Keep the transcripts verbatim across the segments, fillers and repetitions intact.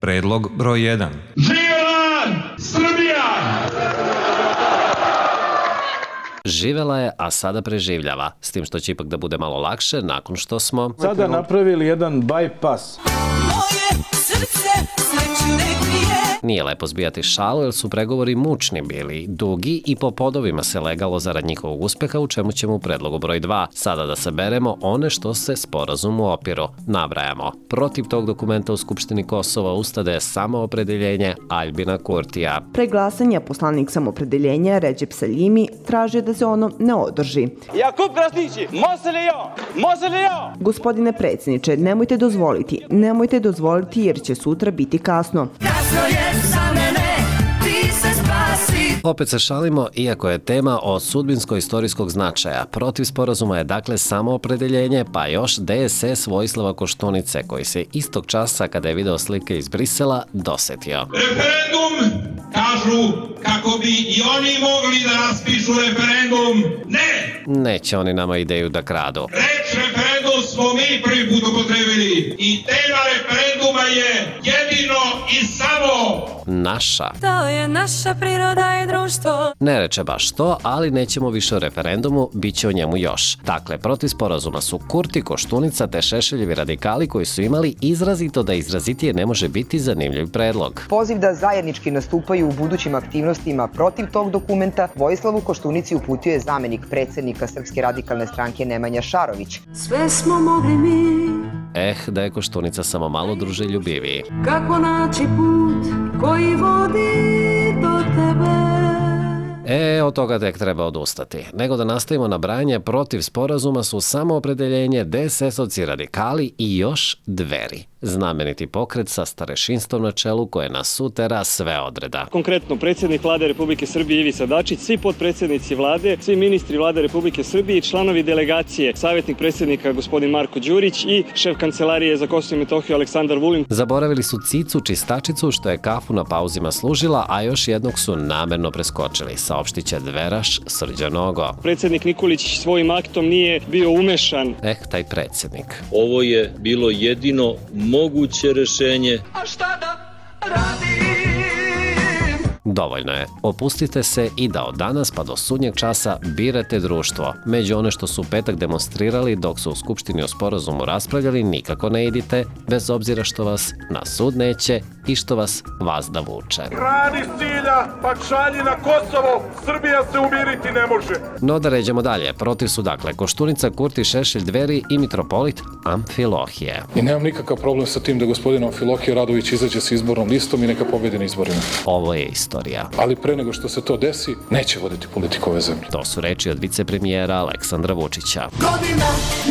Predlog broj jedan. Živela Srbija! Živela je, a sada preživljava. S tim što će ipak da bude malo lakše nakon što smo sada napravili jedan bypass. Moje srce sreću ne krije. Nije lepo zbijati šalu, jer su pregovori mučni bili, dugi i po podovima se legalo zarad njihovog uspeha, u čemu ćemo u predlogu broj dva. Sada da saberemo one što se sporazumu opiru. Nabrajamo. Protiv tog dokumenta u Skupštini Kosova ustade samoopredeljenje Aljbina Kurtija. Pre glasanja poslanik samoopredeljenja Recep Saljimi traže da se ono ne održi. Jakub Krasnići, može li jo? Može li jo? Gospodine predsjedniče, nemojte dozvoliti, nemojte dozvoliti jer će sutra biti kasno. Kasno je za mene, ti se spasi. Opet se šalimo, iako je tema od sudbinsko-istorijskog značaja. Protiv sporazuma je dakle samoopredeljenje, pa još D S S Vojislava Koštunice, koji se istog časa, kada je video slike iz Brisela, dosetio. Referendum, kažu, kako bi i oni mogli da raspišu referendum. Ne! Neće oni nama ideju da kradu. Reč referendum smo mi prvi put upotrebili i tema referenduma je jedino i samo naša. To je naša priroda i društvo. Ne reče baš to, ali nećemo više o referendumu, bit će o njemu još. Dakle, protiv sporazuma su Kurti, Koštunica te Šešeljevi radikali koji su imali izrazito da izrazitije ne može biti zanimljiv predlog. Poziv da zajednički nastupaju u budućim aktivnostima protiv tog dokumenta Vojislavu Koštunici uputio je zamenik predsjednika Srpske radikalne stranke Nemanja Šarović. Sve smo mogli mi. Eh, da je Koštunica samo malo druželjubiviji. Kako naći put koji vodi do tebe? E, od toga tek treba odustati. Nego da nastavimo nabrajanje, protiv sporazuma su samoopredeljenje, D S S-ovci radikali i još Dveri. Znameniti pokret sa starešinstvom na čelu koje nas sutera sve odreda. Konkretno, predsjednik Vlade Republike Srbije Ivica Dačić, svi potpredsjednici Vlade, svi ministri Vlade Republike Srbije i članovi delegacije, savjetnik predsjednika gospodin Marko Đurić i šef kancelarije za Kosovo i Metohiju Aleksandar Vulin. Zaboravili su Cicu čistačicu što je kafu na pauzima služila, a još jednog su namerno preskočili, saopštiće Dveraš Srđan Nogo. Predsjednik Nikolić svojim aktom nije bio umešan. Eh, taj predsjednik. Ovo je bilo jedino moguće rešenje. A šta da radim? Dovoljno je. Opustite se i da od danas pa do sudnjeg časa birate društvo. Među one što su u petak demonstrirali dok su u Skupštini o sporazumu raspravljali nikako ne idite, bez obzira što vas na sud neće i što vas vazda vuče. Rani cilja, pa šalji na Kosovo, Srbija se umiriti ne može. No da ređemo dalje. Protiv su dakle Koštunica, Kurti, Šešelj, Dveri i mitropolit Amfilohije. I nemam nikakav problem sa tim da gospodin Amfilohije Radović izađe sa izbornom listom i neka pobedi na izborima. Ovo je istorija. Ali pre nego što se to desi, neće voditi politiku ove zemlje. To su reči od vicepremijera Aleksandra Vučića. Godina,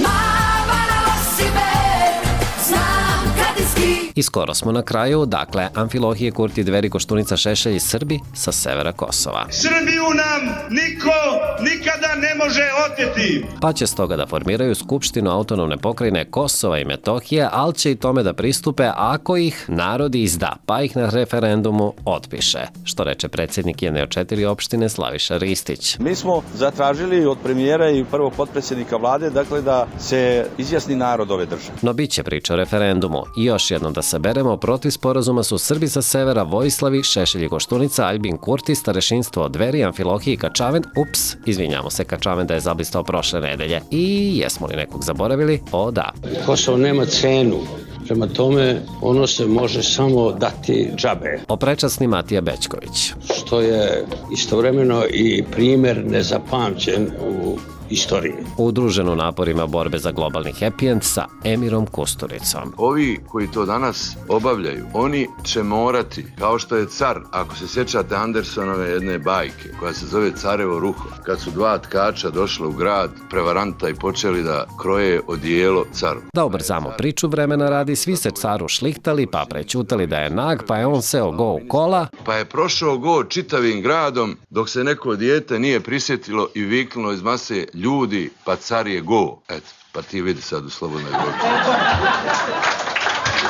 mavala si me, znam kad iski. I skoro smo na kraju, dakle, Amfilohije, Kurti, Dveri, Koštunica, Šešelj i Srbi sa severa Kosova. Srbiju nam niko nikada ne može oteti. Pa će stoga da formiraju Skupštinu autonomne pokrajine Kosova i Metohije, ali će i tome da pristupe ako ih narod izda, pa ih na referendumu otpiše. Što reče predsjednik jedne od četiri opštine Slaviša Ristić. Mi smo zatražili od premijera i prvog potpredsjednika vlade, dakle, da se izjasni narod ove države. No bit će priča o referendumu. I još jednom da saberemo, protiv sporazuma su Srbi sa severa Vojislavi, Šešelj i Koštunica, Aljbin Kurti, starešinstvo Dveri, Amfilohije i Kačaven. Ups, izvinjamo se, Kačaven da je zablistao prošle nedelje. I jesmo li nekog zaboravili? O da. Kosovo nema cenu. Prema tome, ono se može samo dati džabe. Oprečasni Matija Bećković. Što je istovremeno i primjer nezapamćen u istoriji. Udružen u naporima borbe za globalni happy end sa Emirom Kusturicom. Ovi koji to danas obavljaju, oni će morati, kao što je car, ako se sjećate Andersonove jedne bajke, koja se zove Carevo ruho, kad su dva tkača došla u grad prevaranta i počeli da kroje odijelo caru. Da ubrzamo priču, vremena radi, svi se caru šlihtali, pa prećutali da je nag, pa je on seo go u kola. Pa je prošao go čitavim gradom, dok se neko dijete nije prisjetilo i viknulo iz mase: ljudi, pa car je go. Eto, pa ti vidi sad u slobodnoj goći.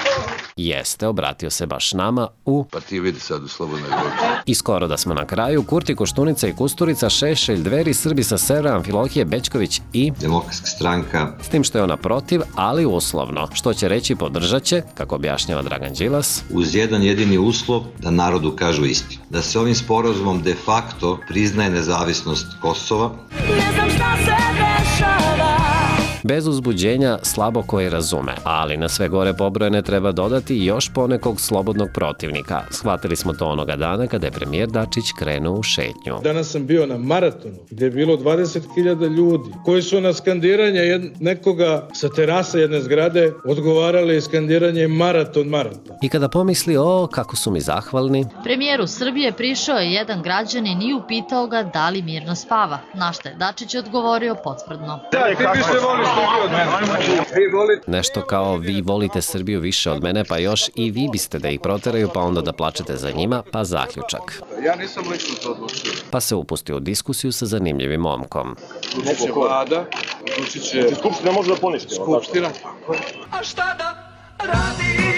Jeste, obratio se baš nama u... Pa ti vidi sad u Slobodnoj Evropi. I skoro da smo na kraju, Kurti, Koštunica i Kusturica, Šešelj, Dveri, Srbi sa severa, Amfilohije, Bećković i... Demokratska stranka. S tim što je ona protiv, ali uslovno. Što će reći podržat će, kako objašnjava Dragan Đilas. Uz jedan jedini uslov da narodu kažu istinu. Da se ovim sporazumom de facto priznaje nezavisnost Kosova. Ne znam šta se dešava. Bez uzbuđenja slabo koji razume, ali na sve gore pobrojene treba dodati još ponekog slobodnog protivnika. Shvatili smo to onoga dana kada je premijer Dačić krenuo u šetnju. Danas sam bio na maratonu gde je bilo dvadeset hiljada ljudi koji su na skandiranje jed... nekoga sa terasa jedne zgrade odgovarali skandiranje maraton maraton. I kada pomisli, o, kako su mi zahvalni. Premijeru Srbije prišao je jedan građanin i upitao ga da li mirno spava. Na šta je Dačić odgovorio potvrdno. Da, ti više voliš Srbiju od mene. Nešto kao vi volite Srbiju više od mene, pa još i vi biste da ih proteraju, pa onda da plačete za njima, pa zaključak. Ja nisam lično to odlučio. Pa se upustio u diskusiju sa zanimljivim momkom. Odlučit će vlada, odlučit će... Skupština može da poništi. Skupština. A šta da radi?